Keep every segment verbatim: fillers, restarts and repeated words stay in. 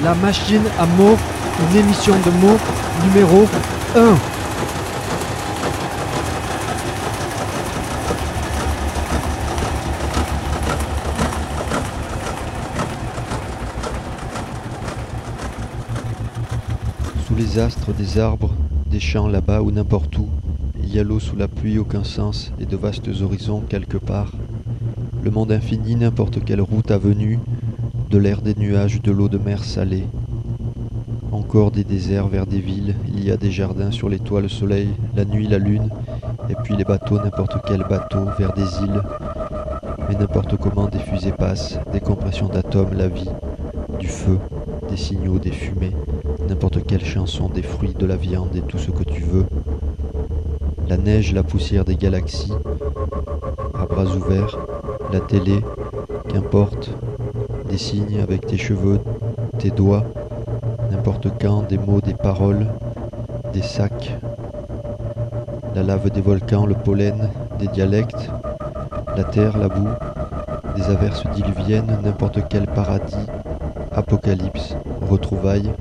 La machine à mots, une émission de mots numéro un. Sous les astres des arbres, des champs là-bas ou n'importe où, il y a l'eau sous la pluie, aucun sens, et de vastes horizons quelque part. Le monde infini, n'importe quelle route avenue, de l'air des nuages, de l'eau de mer salée. Encore des déserts vers des villes, il y a des jardins sur les toits, le soleil, la nuit, la lune, et puis les bateaux, n'importe quel bateau, vers des îles. Mais n'importe comment des fusées passent, des compressions d'atomes, la vie, du feu, des signaux, des fumées, n'importe quelle chanson, des fruits, de la viande et tout ce que tu veux. La neige, la poussière des galaxies, à bras ouverts, la télé, qu'importe, des signes avec tes cheveux, tes doigts, n'importe quand, des mots, des paroles, des sacs, la lave des volcans, le pollen, des dialectes, la terre, la boue, des averses diluviennes, n'importe quel paradis, apocalypse, retrouvailles,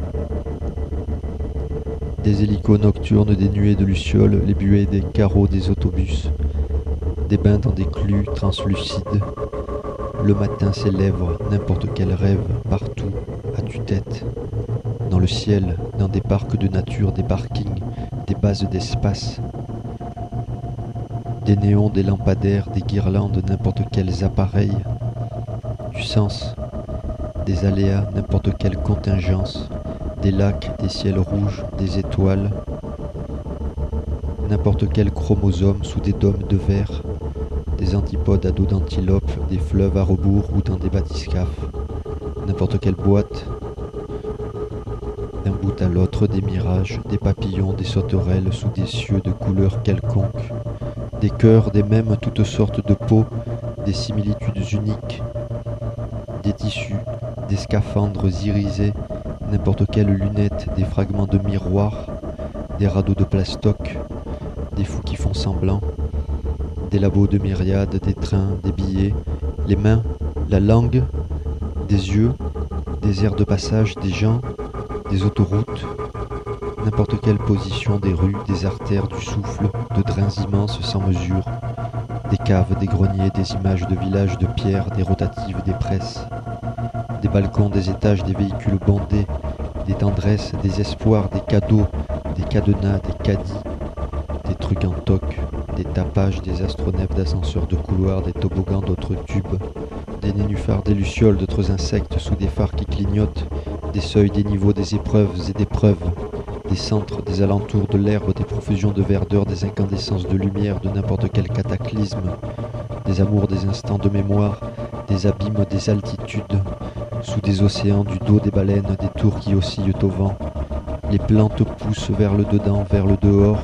des hélicos nocturnes, des nuées de lucioles, les buées des carreaux des autobus, des bains dans des clus translucides, le matin ses lèvres, n'importe quel rêve, partout, à tue-tête, dans le ciel, dans des parcs de nature, des parkings, des bases d'espace, des néons, des lampadaires, des guirlandes, n'importe quels appareils, du sens, des aléas, n'importe quelle contingence, des lacs, des ciels rouges, des étoiles, n'importe quel chromosome sous des dômes de verre, des antipodes à dos d'antilope, des fleuves à rebours ou dans des bathyscaphes, n'importe quelle boîte, d'un bout à l'autre des mirages, des papillons, des sauterelles sous des cieux de couleurs quelconques, des cœurs, des mêmes toutes sortes de peaux, des similitudes uniques, des tissus, des scaphandres irisés, n'importe quelle lunette, des fragments de miroirs, des radeaux de plastoc, des fous qui font semblant, des labos de myriades, des trains, des billets, les mains, la langue, des yeux, des aires de passage, des gens, des autoroutes, n'importe quelle position des rues, des artères, du souffle, de drains immenses sans mesure, des caves, des greniers, des images de villages de pierre, des rotatives, des presses, des balcons, des étages, des véhicules bondés, des tendresses, des espoirs, des cadeaux, des cadenas, des caddies, des trucs en toc, des tapages, des astronefs d'ascenseurs de couloirs, des toboggans d'autres tubes, des nénuphars, des lucioles, d'autres insectes sous des phares qui clignotent, des seuils, des niveaux, des épreuves et des preuves, des centres, des alentours de l'herbe, des profusions de verdeur, des incandescences de lumière, de n'importe quel cataclysme, des amours, des instants de mémoire, des abîmes, des altitudes, sous des océans, du dos des baleines, des tours qui oscillent au vent, les plantes poussent vers le dedans, vers le dehors,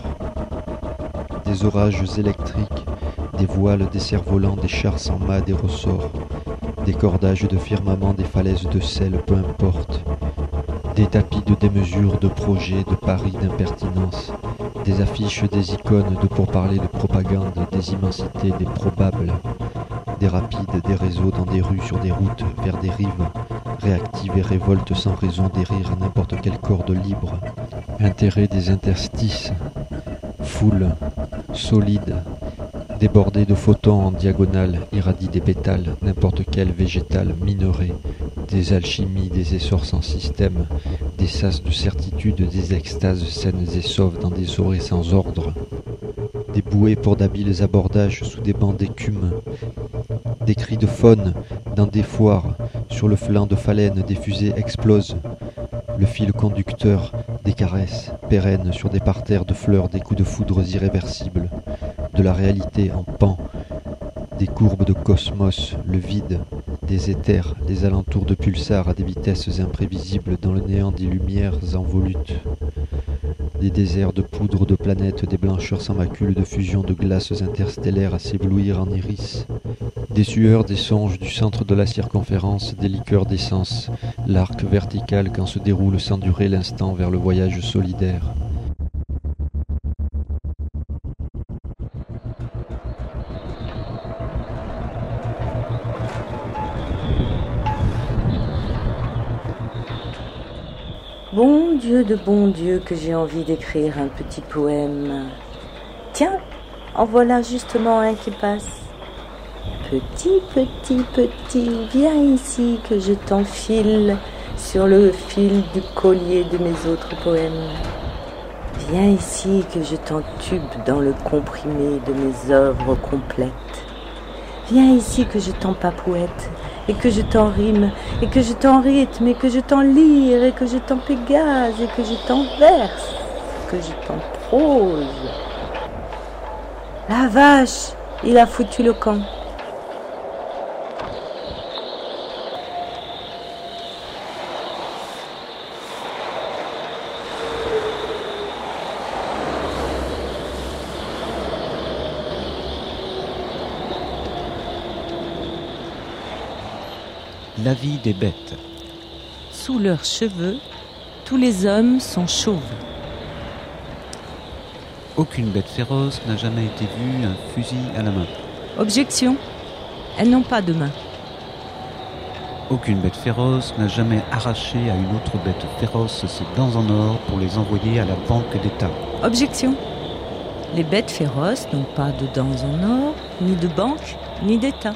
des orages électriques, des voiles, des cerfs-volants, des chars sans mât, des ressorts, des cordages de firmament, des falaises de sel, peu importe, des tapis de démesure, de projets, de paris, d'impertinence, des affiches, des icônes, de pourparlers, de propagande, des immensités, des probables, des rapides, des réseaux dans des rues, sur des routes, vers des rives, réactives et révoltes sans raison, des rires à n'importe quelle corde libre, intérêt des interstices, foule, solide, débordé de photons en diagonale, irradie des pétales, n'importe quel végétal minerai, des alchimies, des essors sans système, des sas de certitude, des extases saines et sauves dans des orées sans ordre, des bouées pour d'habiles abordages sous des bancs d'écume, des cris de faune dans des foires, sur le flanc de phalène des fusées explosent, le fil conducteur, des caresses pérennes sur des parterres de fleurs, des coups de foudre irréversibles, de la réalité en pan, des courbes de cosmos, le vide, des éthers, des alentours de pulsars à des vitesses imprévisibles dans le néant des lumières envolutes, des déserts de poudre de planètes, des blancheurs sans macule de fusion de glaces interstellaires à s'éblouir en iris, des sueurs, des songes du centre de la circonférence, des liqueurs d'essence, l'arc vertical quand se déroule sans durer l'instant vers le voyage solidaire. Bon Dieu de bon Dieu que j'ai envie d'écrire un petit poème. Tiens, en voilà justement un qui passe. Petit, petit, petit, viens ici que je t'enfile sur le fil du collier de mes autres poèmes. Viens ici que je t'entube dans le comprimé de mes œuvres complètes. Viens ici que je t'empapouette et que je t'en rime et que je t'en rythme et que je t'en lyre et que je t'en pégase et que je t'en verse, que je t'en prose. La vache, il a foutu le camp. La vie des bêtes. Sous leurs cheveux, tous les hommes sont chauves. Aucune bête féroce n'a jamais été vue un fusil à la main. Objection, elles n'ont pas de main. Aucune bête féroce n'a jamais arraché à une autre bête féroce ses dents en or pour les envoyer à la banque d'État. Objection, les bêtes féroces n'ont pas de dents en or, ni de banque, ni d'État.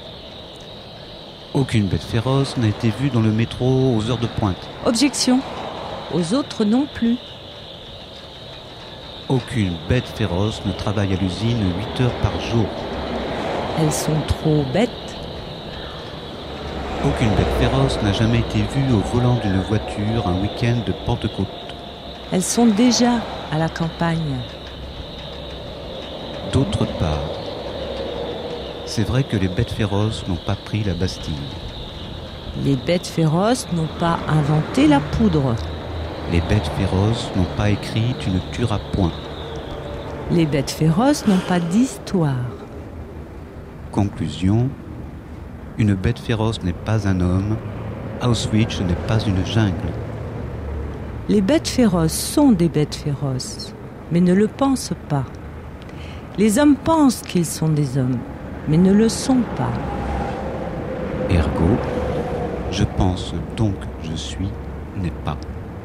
Aucune bête féroce n'a été vue dans le métro aux heures de pointe. Objection, aux autres non plus. Aucune bête féroce ne travaille à l'usine huit heures par jour. Elles sont trop bêtes. Aucune bête féroce n'a jamais été vue au volant d'une voiture un week-end de Pentecôte. Elles sont déjà à la campagne. D'autre part, c'est vrai que les bêtes féroces n'ont pas pris la Bastille. Les bêtes féroces n'ont pas inventé la poudre. Les bêtes féroces n'ont pas écrit « Tu ne tueras point ». Les bêtes féroces n'ont pas d'histoire. Conclusion, une bête féroce n'est pas un homme, Auschwitz n'est pas une jungle. Les bêtes féroces sont des bêtes féroces, mais ne le pensent pas. Les hommes pensent qu'ils sont des hommes, mais ne le sont pas. Ergo, je pense donc je suis n'est pas.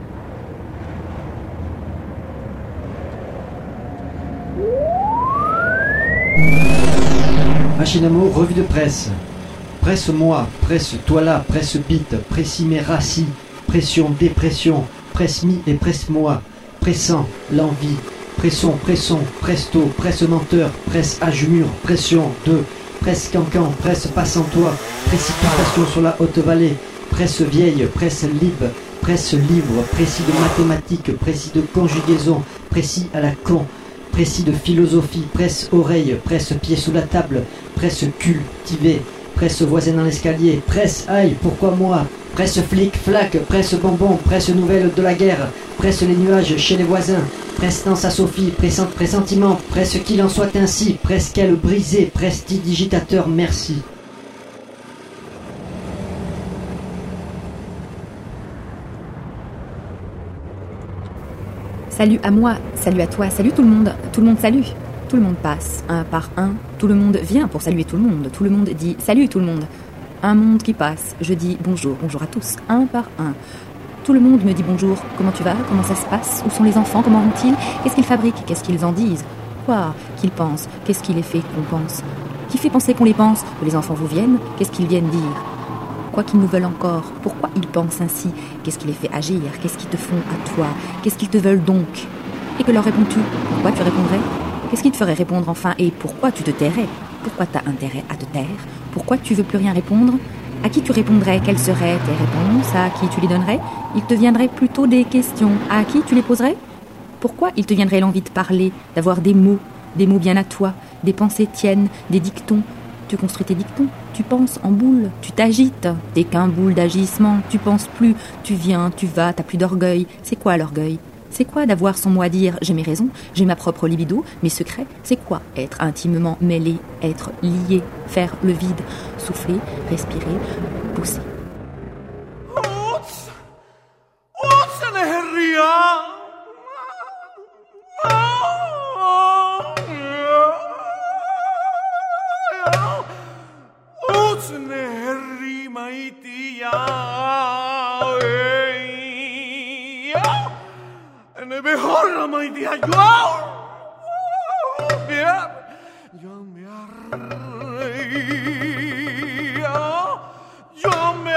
Machinamo, revue de presse. Presse-moi, presse-toi là, presse-bite, pressime raci, pression, dépression, presse-mi et presse-moi, pressant, l'envie, pressons, pressons, presto, presse-menteur, presse-ajumur, pression, deux, presse-cancan, presse-passe-en-toi, précipitation sur la haute vallée, presse-vieille, presse-libre, presse-livre, précis de mathématiques, précis de conjugaison, précis à la con, précis de philosophie, presse-oreille, presse-pied sous la table, presse-cultivé, presse voisin dans l'escalier, presse aïe, pourquoi moi, presse flic, flac, presse bonbon, presse nouvelle de la guerre, presse les nuages chez les voisins, presse dans sa Sophie, pressent, pressentiment, presse qu'il en soit ainsi, presse qu'elle brisée, prestidigitateur, merci. Salut à moi, salut à toi, salut tout le monde, tout le monde salue. Tout le monde passe, un par un, tout le monde vient pour saluer tout le monde, tout le monde dit salut tout le monde. Un monde qui passe, je dis bonjour, bonjour à tous, un par un. Tout le monde me dit bonjour, comment tu vas, comment ça se passe, où sont les enfants, comment vont-ils, qu'est-ce qu'ils fabriquent, qu'est-ce qu'ils en disent, quoi qu'ils pensent, qu'est-ce qui les fait qu'on pense, qui fait penser qu'on les pense, que les enfants vous viennent, qu'est-ce qu'ils viennent dire. Quoi qu'ils nous veulent encore, pourquoi ils pensent ainsi, qu'est-ce qui les fait agir, qu'est-ce qu'ils te font à toi, qu'est-ce qu'ils te veulent donc. Et que leur réponds-tu, pourquoi tu répondrais? Qu'est-ce qui te ferait répondre enfin et pourquoi tu te tairais? Pourquoi t'as intérêt à te taire? Pourquoi tu veux plus rien répondre? À qui tu répondrais? Quelles seraient tes réponses? À qui tu les donnerais? Il te viendrait plutôt des questions. À qui tu les poserais? Pourquoi il te viendrait l'envie de parler, d'avoir des mots, des mots bien à toi, des pensées tiennes, des dictons? Tu construis tes dictons, tu penses en boule, tu t'agites, t'es qu'un boule d'agissement, tu penses plus, tu viens, tu vas, t'as plus d'orgueil. C'est quoi l'orgueil? C'est quoi d'avoir son mot à dire? J'ai mes raisons, j'ai ma propre libido, mes secrets. C'est quoi être intimement mêlé, être lié, faire le vide, souffler, respirer, pousser. mejor la mayoría yo yo me arreía yo me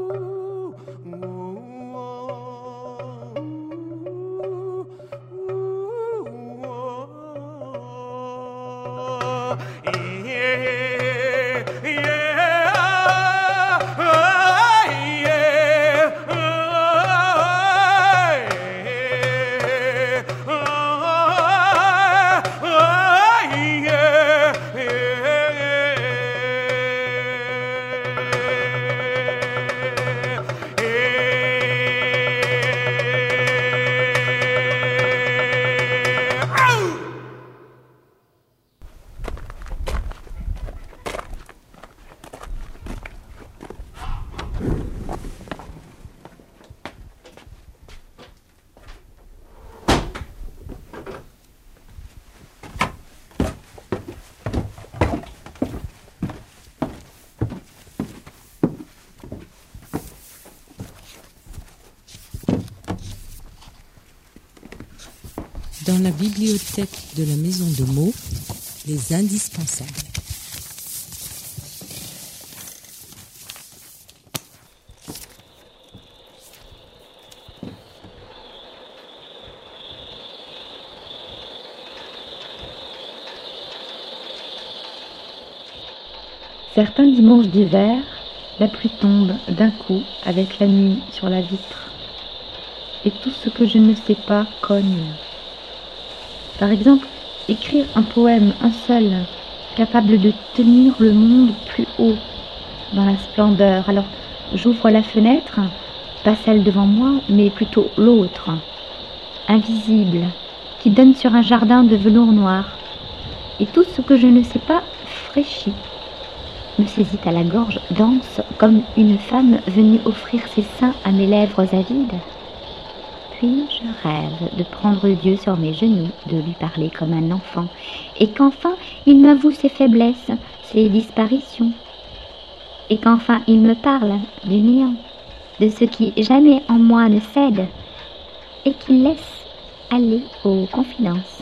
Ooh. Dans la bibliothèque de la maison de mots, les indispensables. Certains dimanches d'hiver, la pluie tombe d'un coup avec la nuit sur la vitre. Et tout ce que je ne sais pas cogne. Par exemple, écrire un poème, un seul, capable de tenir le monde plus haut, dans la splendeur. Alors, j'ouvre la fenêtre, pas celle devant moi, mais plutôt l'autre, invisible, qui donne sur un jardin de velours noir. Et tout ce que je ne sais pas fraîchit, me saisit à la gorge, danse comme une femme venue offrir ses seins à mes lèvres avides. Puis je rêve de prendre Dieu sur mes genoux, de lui parler comme un enfant, et qu'enfin il m'avoue ses faiblesses, ses disparitions, et qu'enfin il me parle du néant, de ce qui jamais en moi ne cède, et qu'il laisse aller aux confidences.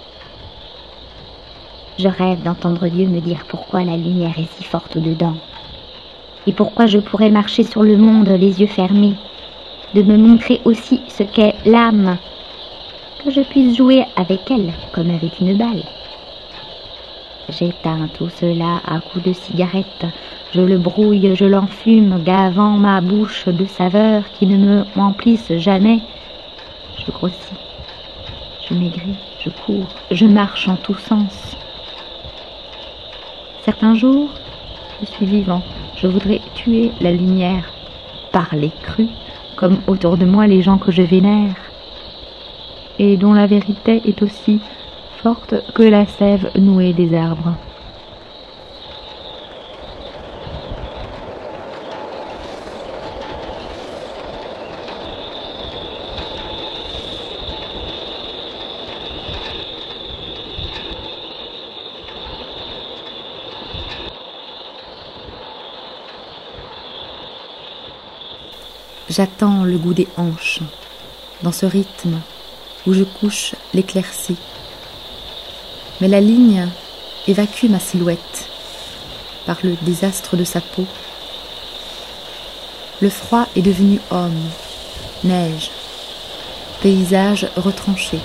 Je rêve d'entendre Dieu me dire pourquoi la lumière est si forte au-dedans, et pourquoi je pourrais marcher sur le monde les yeux fermés, de me montrer aussi ce qu'est l'âme, que je puisse jouer avec elle comme avec une balle. J'éteins tout cela à coups de cigarette, je le brouille, je l'enfume, gavant ma bouche de saveurs qui ne me remplissent jamais. Je grossis, je maigris, je cours, je marche en tous sens. Certains jours, je suis vivant, je voudrais tuer la lumière, parler cru, comme autour de moi les gens que je vénère, et dont la vérité est aussi forte que la sève nouée des arbres. J'attends le goût des hanches, dans ce rythme où je couche l'éclaircie. Mais la ligne évacue ma silhouette par le désastre de sa peau. Le froid est devenu homme, neige, paysage retranché.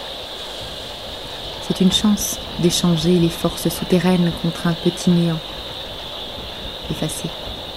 C'est une chance d'échanger les forces souterraines contre un petit néant effacé.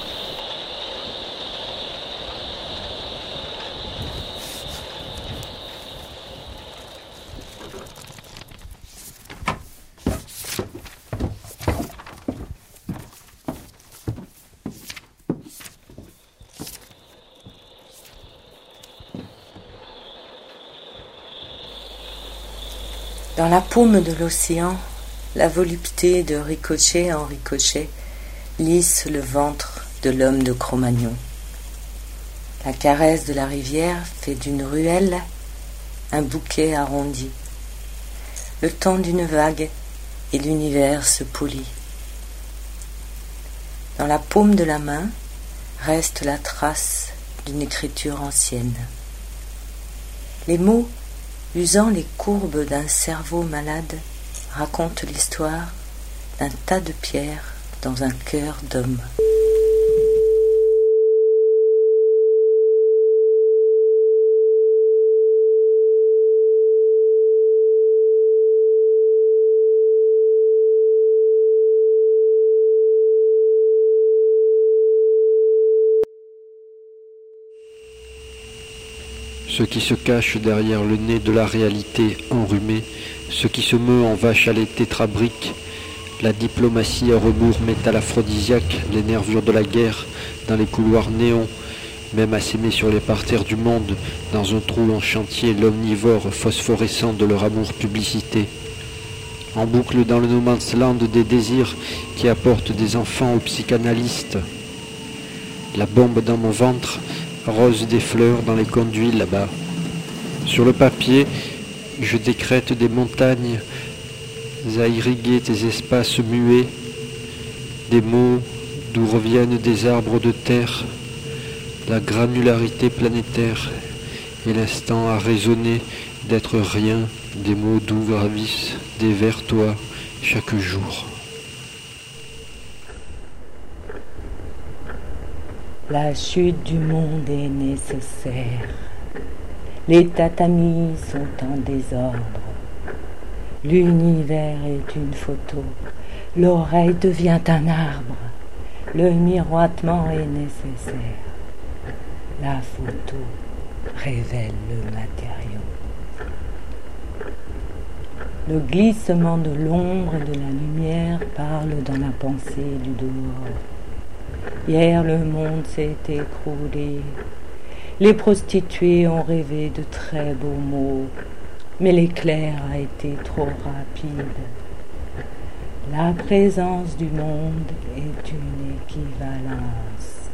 Dans la paume de l'océan, la volupté de ricochet en ricochet lisse le ventre de l'homme de Cro-Magnon. La caresse de la rivière fait d'une ruelle un bouquet arrondi. Le temps d'une vague et l'univers se polit. Dans la paume de la main reste la trace d'une écriture ancienne. Les mots, usant les courbes d'un cerveau malade, racontent l'histoire d'un tas de pierres dans un cœur d'homme. Ce qui se cache derrière le nez de la réalité enrhumée, ce qui se meut en vache à lait tétrabrique, la diplomatie à rebours met à l'aphrodisiaque les nervures de la guerre dans les couloirs néons, même assénés sur les parterres du monde, dans un trou en chantier l'omnivore phosphorescent de leur amour publicité. En boucle dans le no man's land des désirs qui apportent des enfants aux psychanalystes. La bombe dans mon ventre, rose des fleurs dans les conduits là-bas. Sur le papier, je décrète des montagnes à irriguer tes espaces muets, des mots d'où reviennent des arbres de terre, la granularité planétaire et l'instant à résonner d'être rien, des mots doux gravissent, des vers toi, chaque jour. La chute du monde est nécessaire. Les tatamis sont en désordre. L'univers est une photo. L'oreille devient un arbre. Le miroitement est nécessaire. La photo révèle le matériau. Le glissement de l'ombre et de la lumière parle dans la pensée du dehors. Hier, le monde s'est écroulé. Les prostituées ont rêvé de très beaux mots, mais l'éclair a été trop rapide. La présence du monde est une équivalence.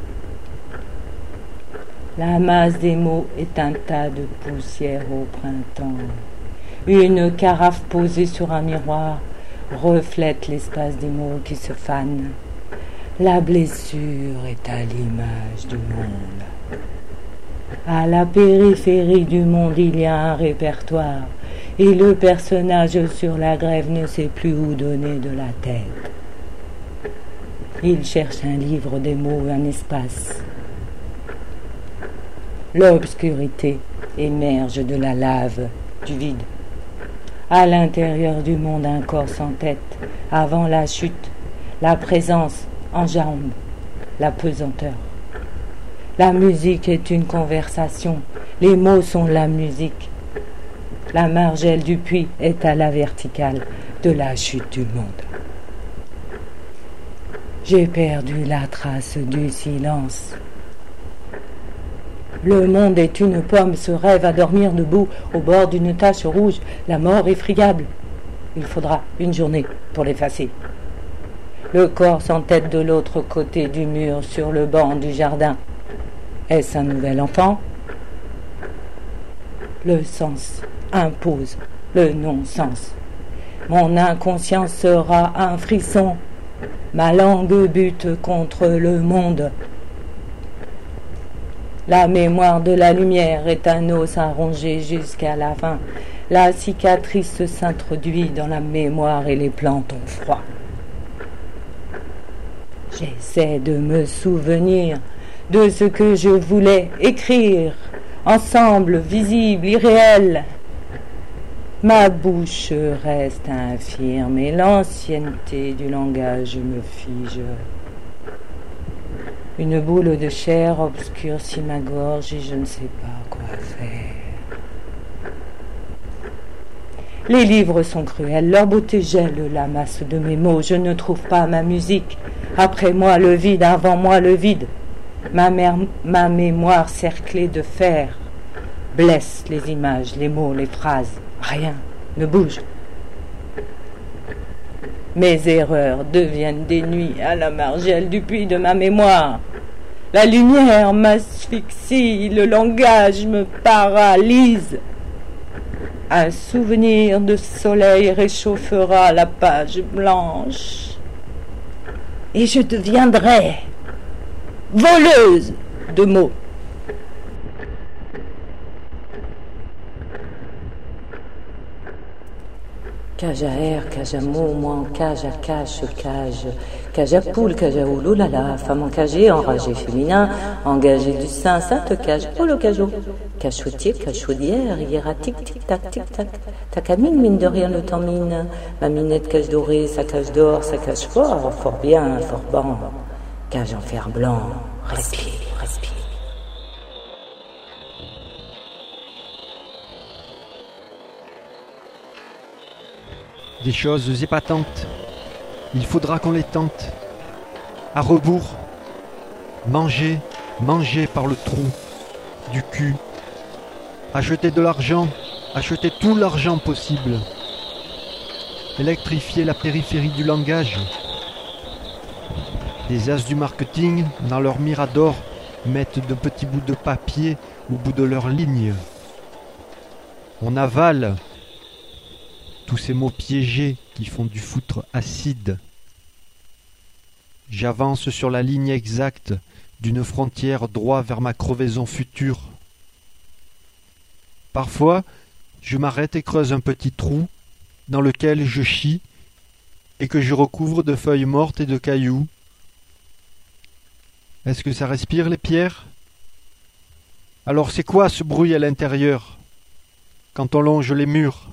La masse des mots est un tas de poussière au printemps. Une carafe posée sur un miroir reflète l'espace des mots qui se fanent. La blessure est à l'image du monde. À la périphérie du monde, il y a un répertoire, et le personnage sur la grève ne sait plus où donner de la tête. Il cherche un livre, des mots, un espace. L'obscurité émerge de la lave, du vide. À l'intérieur du monde, un corps sans tête, avant la chute, la présence en jambes, la pesanteur. La musique est une conversation, les mots sont la musique. La margelle du puits est à la verticale de la chute du monde. J'ai perdu la trace du silence. Le monde est une pomme, ce rêve à dormir debout au bord d'une tache rouge. La mort est friable. Il faudra une journée pour l'effacer. Le corps sans tête de l'autre côté du mur sur le banc du jardin. Est-ce un nouvel enfant? Le sens impose le non-sens. Mon inconscience sera un frisson. Ma langue bute contre le monde. La mémoire de la lumière est un os à ronger jusqu'à la fin. La cicatrice s'introduit dans la mémoire et les plantes ont froid. J'essaie de me souvenir de ce que je voulais écrire, ensemble, visible, irréel. Ma bouche reste infirme et l'ancienneté du langage me fige. Une boule de chair obscurcit ma gorge et je ne sais pas quoi faire. Les livres sont cruels, leur beauté gèle la masse de mes mots. Je ne trouve pas ma musique. Après moi le vide, avant moi le vide. Ma, mère, ma mémoire cerclée de fer blesse les images, les mots, les phrases. Rien ne bouge. Mes erreurs deviennent des nuits à la margelle du puits de ma mémoire. La lumière m'asphyxie, le langage me paralyse. Un souvenir de soleil réchauffera la page blanche. Et je deviendrai voleuse de mots. Cage à air, cage à mots, moi en cage à cache, cage. Cage à poule, cage à houle, oh là là, femme encagée, enragée féminin, engagée du sein, sainte cage, oh le cajot. Cachotier, cachaudière, hiératique, tic-tac, tic-tac. Ta camine, mine de rien, le temps mine. Ma minette cage dorée, sa cage d'or, sa cage fort, fort bien, fort bon. Cage en fer blanc, respire, respire. Des choses épatantes, il faudra qu'on les tente. À rebours, manger, manger par le trou du cul. Acheter de l'argent, acheter tout l'argent possible. Électrifier la périphérie du langage. Des as du marketing, dans leur mirador, mettent de petits bouts de papier au bout de leurs lignes. On avale tous ces mots piégés qui font du foutre acide. J'avance sur la ligne exacte d'une frontière droit vers ma crevaison future. Parfois, je m'arrête et creuse un petit trou dans lequel je chie et que je recouvre de feuilles mortes et de cailloux. Est-ce que ça respire les pierres? Alors c'est quoi ce bruit à l'intérieur quand on longe les murs?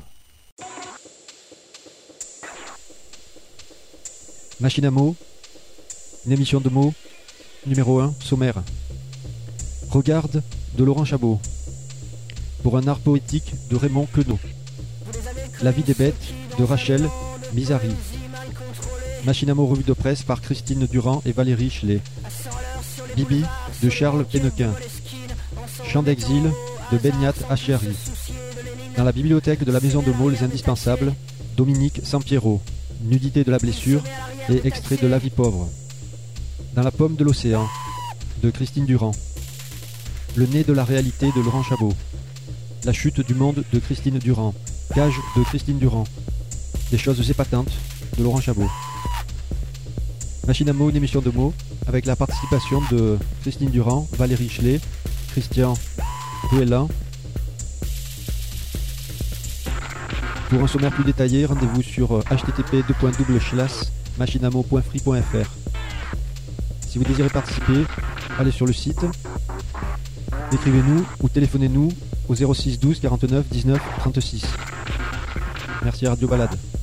Machine à mots, une émission de mots, numéro un, sommaire. Regarde de Laurent Chabot. Pour un art poétique de Raymond Queneau. La vie des bêtes de Rachel Misari. Machine à mots revue de presse par Christine Durand et Valérie Chelet. Bibi de Charles Pénequin. Chant d'exil de Benyat Achiari. Dans la bibliothèque de la maison de mots Les Indispensables, Dominique Sampiero. Nudité de la blessure et extrait de La vie pauvre. Dans la pomme de l'océan de Christine Durand. Le nez de la réalité de Laurent Chabot. La chute du monde de Christine Durand. Cage de Christine Durand. Des choses épatantes de Laurent Chabot. Machine à mots, une émission de mots avec la participation de Christine Durand, Valérie Chelet, Christian Ruellan. Pour un sommaire plus détaillé, rendez-vous sur h t t p deux points double slash machinamo point free point f r. Si vous désirez participer, allez sur le site, écrivez-nous ou téléphonez-nous au zéro six douze quarante-neuf dix-neuf trente-six. Merci à Radio Balade.